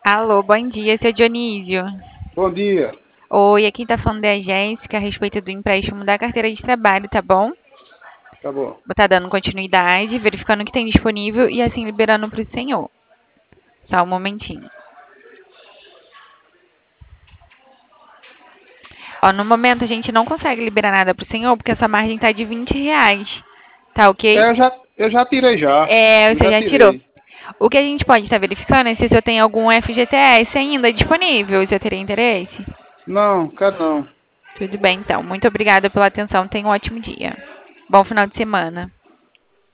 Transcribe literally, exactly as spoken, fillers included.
Alô, bom dia, seu Dionísio. Bom dia. Oi, aqui tá falando é a Jéssica a respeito do empréstimo da carteira de trabalho, tá bom? Tá bom. Vou estar dando continuidade, verificando o que tem disponível e assim liberando para o senhor. Só um momentinho. Ó, no momento a gente não consegue liberar nada para o senhor porque essa margem tá de vinte reais. Tá ok? É, eu já, eu já tirei já. É, Eu você já já tirou. tirei. O que a gente pode estar verificando é se o senhor tem algum F G T S ainda disponível. O senhor teria interesse? Não, quero não. Tudo bem, então. Muito obrigada pela atenção. Tenha um ótimo dia. Bom final de semana.